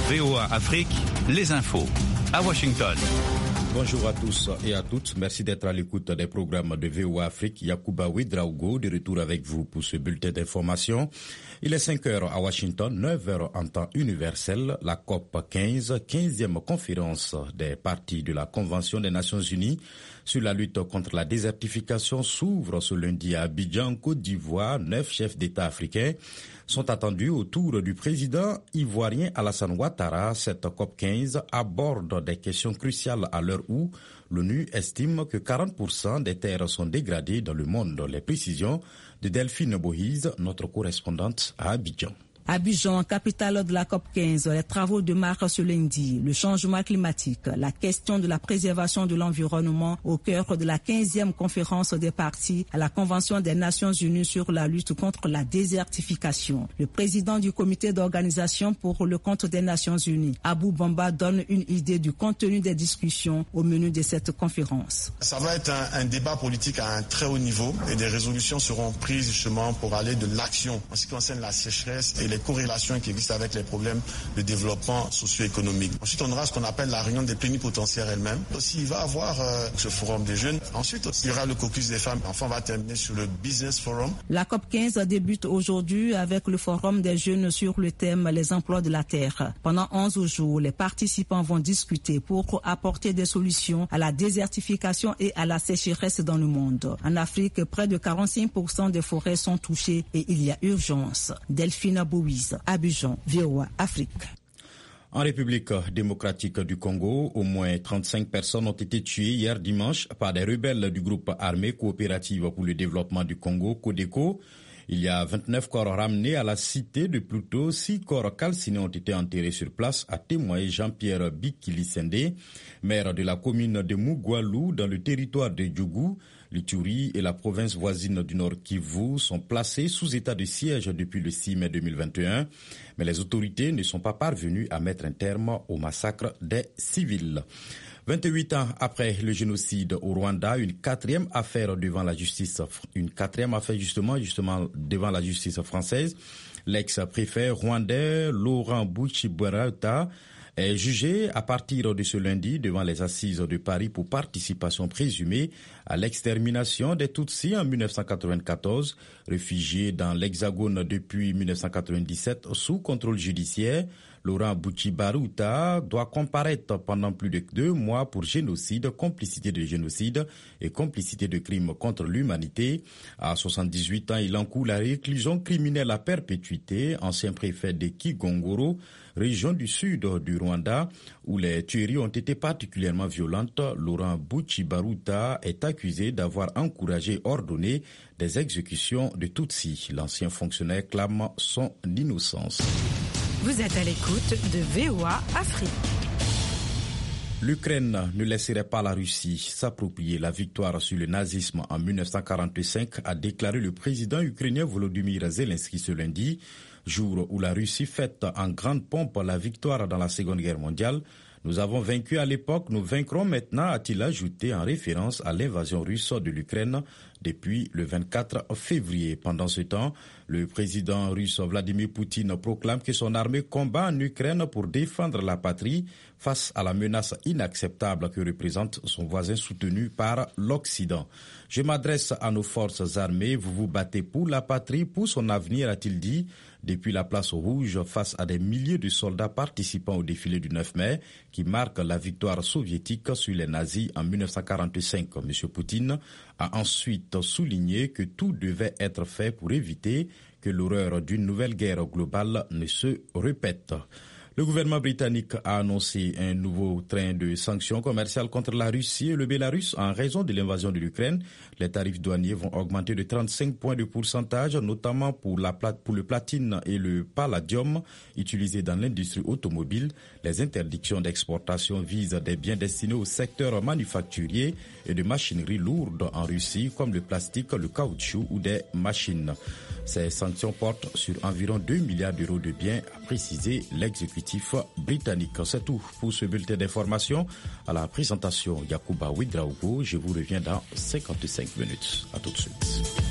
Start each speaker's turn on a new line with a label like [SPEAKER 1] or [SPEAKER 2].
[SPEAKER 1] VOA Afrique, les infos. À Washington.
[SPEAKER 2] Bonjour à tous et à toutes. Merci d'être à l'écoute des programmes de VOA Afrique. Yacouba Ouedraogo, de retour avec vous pour ce bulletin d'information. Il est 5 heures à Washington, 9 heures en temps universel. La COP 15, 15e conférence des parties de la Convention des Nations Unies sur la lutte contre la désertification s'ouvre ce lundi à Abidjan, Côte d'Ivoire. 9 chefs d'État africains sont attendus autour du président ivoirien Alassane Ouattara. Cette COP 15 aborde des questions cruciales à l'heure où l'ONU estime que 40% des terres sont dégradées dans le monde. Les précisions de Delphine Bohise, notre correspondante à Abidjan.
[SPEAKER 3] Abidjan, capitale de la COP 15, les travaux démarrent ce lundi. Le changement climatique, la question de la préservation de l'environnement au cœur de la 15e conférence des parties à la Convention des Nations Unies sur la lutte contre la désertification. Le président du comité d'organisation pour le compte des Nations Unies, Abou Bamba, donne une idée du contenu des discussions au menu de cette conférence.
[SPEAKER 4] Ça va être un débat politique à un très haut niveau et des résolutions seront prises justement pour aller de l'action en ce qui concerne la sécheresse et les corrélations qui existent avec les problèmes de développement socio-économique. Ensuite, on aura ce qu'on appelle la réunion des plénipotentiaires elle-même. Aussi, il va y avoir ce forum des jeunes. Ensuite, il y aura le caucus des femmes. Enfin, on va terminer sur le business forum.
[SPEAKER 3] La COP 15 débute aujourd'hui avec le forum des jeunes sur le thème les emplois de la terre. Pendant 11 jours, les participants vont discuter pour apporter des solutions à la désertification et à la sécheresse dans le monde. En Afrique, près de 45% des forêts sont touchées et il y a urgence. Delphine Bouise, Abidjan, VOA Afrique.
[SPEAKER 2] En République démocratique du Congo, au moins 35 personnes ont été tuées hier dimanche par des rebelles du groupe armé coopérative pour le développement du Congo, Codeco. Il y a 29 corps ramenés à la cité de Pluto. 6 corps calcinés ont été enterrés sur place, a témoigné Jean-Pierre Bikili-Sendé, maire de la commune de Mugwalu dans le territoire de Djougou. L'Ituri et la province voisine du Nord Kivu sont placés sous état de siège depuis le 6 mai 2021. Mais les autorités ne sont pas parvenues à mettre un terme au massacre des civils. 28 ans après le génocide au Rwanda, une quatrième affaire devant la justice française. L'ex-préfet rwandais Laurent Buchibarauta est jugé à partir de ce lundi devant les assises de Paris pour participation présumée à l'extermination des Tutsis en 1994. Réfugié dans l'Hexagone depuis 1997 sous contrôle judiciaire, Laurent Buchibarauta doit comparaître pendant plus de 2 mois pour génocide, complicité de génocide et complicité de crimes contre l'humanité. À 78 ans, il encourt la réclusion criminelle à perpétuité, ancien préfet de Kigongoro, région du sud du Rwanda, où les tueries ont été particulièrement violentes. Laurent Buchibarauta est accusé d'avoir encouragé et ordonné des exécutions de Tutsis. L'ancien fonctionnaire clame son innocence.
[SPEAKER 5] Vous êtes à l'écoute de VOA Afrique.
[SPEAKER 2] L'Ukraine ne laisserait pas la Russie s'approprier la victoire sur le nazisme en 1945, a déclaré le président ukrainien Volodymyr Zelensky ce lundi, jour où la Russie fête en grande pompe la victoire dans la Seconde Guerre mondiale. Nous avons vaincu à l'époque, nous vaincrons maintenant, a-t-il ajouté en référence à l'invasion russe de l'Ukraine depuis le 24 février. Pendant ce temps, le président russe Vladimir Poutine proclame que son armée combat en Ukraine pour défendre la patrie face à la menace inacceptable que représente son voisin soutenu par l'Occident. Je m'adresse à nos forces armées, vous vous battez pour la patrie, pour son avenir, a-t-il dit, depuis la place rouge face à des milliers de soldats participant au défilé du 9 mai qui marque la victoire soviétique sur les nazis en 1945. M. Poutine a ensuite souligné que tout devait être fait pour éviter que l'horreur d'une nouvelle guerre globale ne se répète. Le gouvernement britannique a annoncé un nouveau train de sanctions commerciales contre la Russie et le Bélarus en raison de l'invasion de l'Ukraine. Les tarifs douaniers vont augmenter de 35 points de pourcentage, notamment pour le platine et le palladium utilisés dans l'industrie automobile. Les interdictions d'exportation visent des biens destinés au secteur manufacturier et de machinerie lourde en Russie, comme le plastique, le caoutchouc ou des machines. Ces sanctions portent sur environ 2 milliards d'euros de biens, a précisé l'exécutif britannique. C'est tout pour ce bulletin d'information. À la présentation, Yacouba Ouedraogo. Je vous reviens dans 55 minutes. À tout de suite.